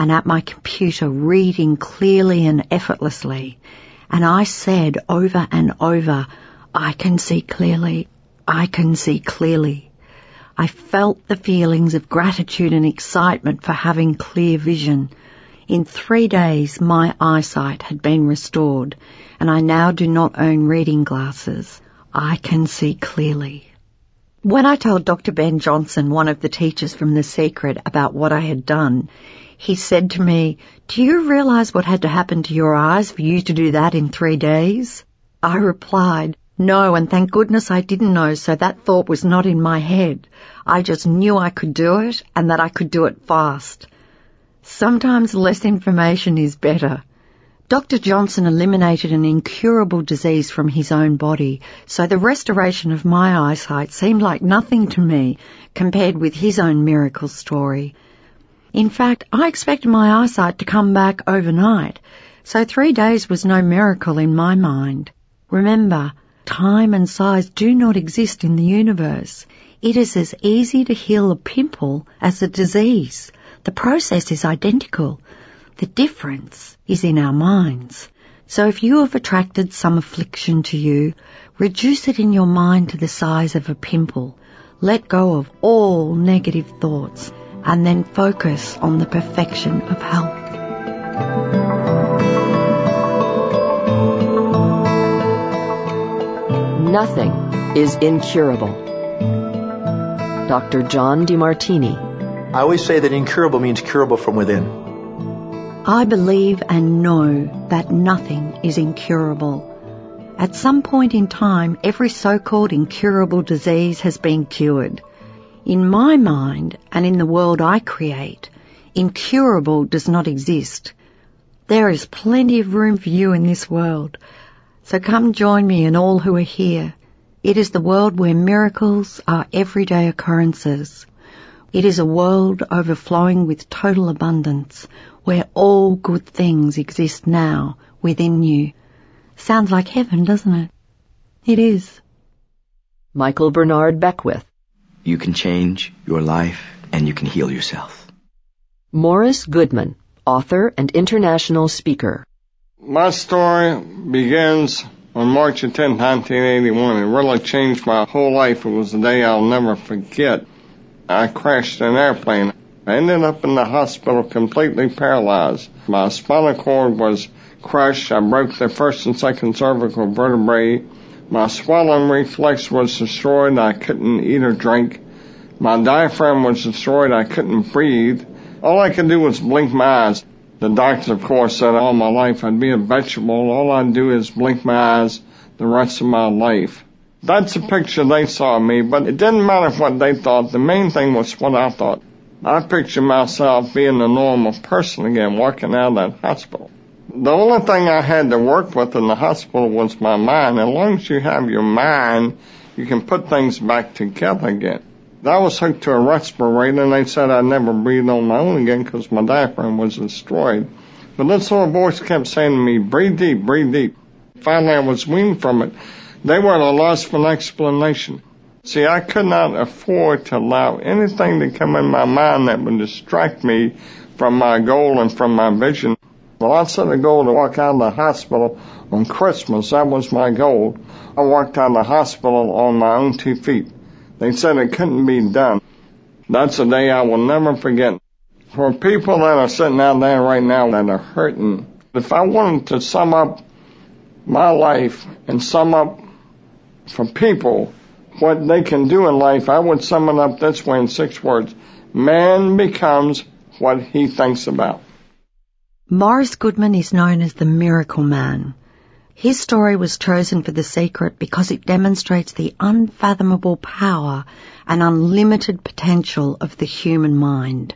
and at my computer reading clearly and effortlessly. And I said over and over, I can see clearly, I can see clearly. I felt the feelings of gratitude and excitement for having clear vision. In 3 days, my eyesight had been restored, and I now do not own reading glasses. I can see clearly. When I told Dr. Ben Johnson, one of the teachers from The Secret, about what I had done, he said to me, "Do you realize what had to happen to your eyes for you to do that in 3 days?" I replied, "No, and thank goodness I didn't know, so that thought was not in my head. I just knew I could do it and that I could do it fast." Sometimes less information is better. Dr. Johnson eliminated an incurable disease from his own body, so the restoration of my eyesight seemed like nothing to me compared with his own miracle story. In fact, I expected my eyesight to come back overnight, so 3 days was no miracle in my mind. Remember, time and size do not exist in the universe. It is as easy to heal a pimple as a disease. The process is identical. The difference is in our minds. So if you have attracted some affliction to you, reduce it in your mind to the size of a pimple. Let go of all negative thoughts and then focus on the perfection of health. Nothing is incurable. Dr. John DeMartini. I always say that incurable means curable from within. I believe and know that nothing is incurable. At some point in time, every so-called incurable disease has been cured. In my mind and in the world I create, incurable does not exist. There is plenty of room for you in this world. So come join me and all who are here. It is the world where miracles are everyday occurrences. It is a world overflowing with total abundance, where all good things exist now within you. Sounds like heaven, doesn't it? It is. Michael Bernard Beckwith. You can change your life and you can heal yourself. Morris Goodman, author and international speaker. My story begins on March 10, 1981. It really changed my whole life. It was a day I'll never forget. I crashed an airplane. I ended up in the hospital completely paralyzed. My spinal cord was crushed. I broke the first and second cervical vertebrae. My swallowing reflex was destroyed. I couldn't eat or drink. My diaphragm was destroyed. I couldn't breathe. All I could do was blink my eyes. The doctors, of course, said all my life I'd be a vegetable. All I'd do is blink my eyes the rest of my life. That's the picture they saw of me, but it didn't matter what they thought. The main thing was what I thought. I pictured myself being a normal person again, walking out of that hospital. The only thing I had to work with in the hospital was my mind. As long as you have your mind, you can put things back together again. I was hooked to a respirator, and they said I'd never breathe on my own again because my diaphragm was destroyed. But this little voice kept saying to me, breathe deep, breathe deep. Finally, I was weaned from it. They were at a loss for an explanation. See, I could not afford to allow anything to come in my mind that would distract me from my goal and from my vision. Well, I set a goal to walk out of the hospital on Christmas. That was my goal. I walked out of the hospital on my own 2 feet. They said it couldn't be done. That's a day I will never forget. For people that are sitting out there right now that are hurting, if I wanted to sum up my life and sum up for people what they can do in life, I would sum it up this way in 6 words. Man becomes what he thinks about. Morris Goodman is known as the Miracle Man. His story was chosen for The Secret because it demonstrates the unfathomable power and unlimited potential of the human mind.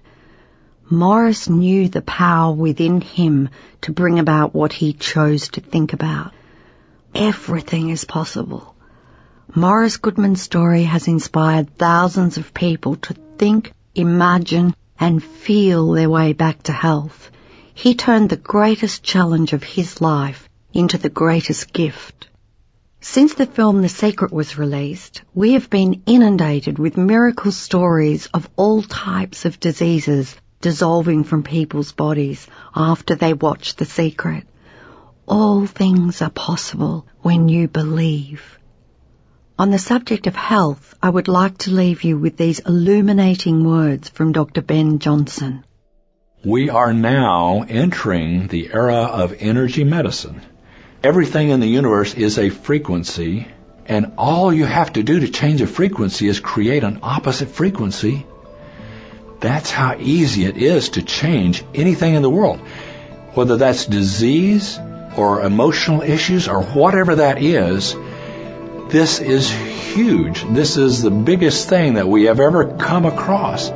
Morris knew the power within him to bring about what he chose to think about. Everything is possible. Morris Goodman's story has inspired thousands of people to think, imagine, and feel their way back to health. He turned the greatest challenge of his life into the greatest gift. Since the film The Secret was released, we have been inundated with miracle stories of all types of diseases dissolving from people's bodies after they watch The Secret. All things are possible when you believe. On the subject of health, I would like to leave you with these illuminating words from Dr. Ben Johnson. We are now entering the era of energy medicine. Everything in the universe is a frequency, and all you have to do to change a frequency is create an opposite frequency. That's how easy it is to change anything in the world. Whether that's disease or emotional issues or whatever that is, this is huge. This is the biggest thing that we have ever come across.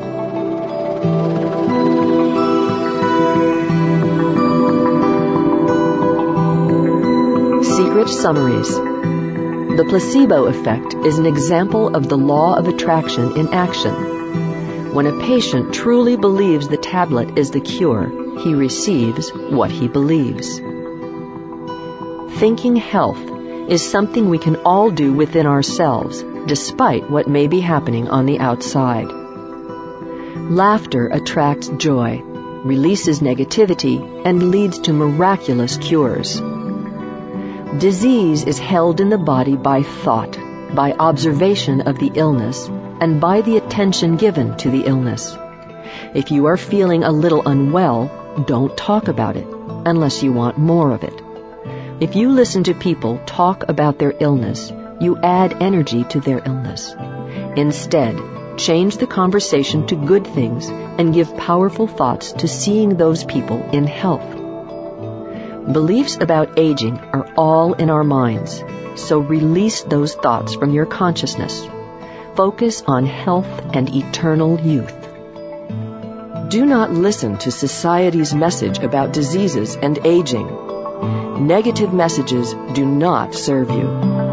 Secret summaries. The placebo effect is an example of the law of attraction in action. When a patient truly believes the tablet is the cure, he receives what he believes. Thinking health is something we can all do within ourselves, despite what may be happening on the outside. Laughter attracts joy, releases negativity, and leads to miraculous cures. Disease is held in the body by thought, by observation of the illness, and by the attention given to the illness. If you are feeling a little unwell, don't talk about it, unless you want more of it. If you listen to people talk about their illness, you add energy to their illness. Instead, change the conversation to good things and give powerful thoughts to seeing those people in health. Beliefs about aging are all in our minds, so release those thoughts from your consciousness. Focus on health and eternal youth. Do not listen to society's message about diseases and aging. Negative messages do not serve you.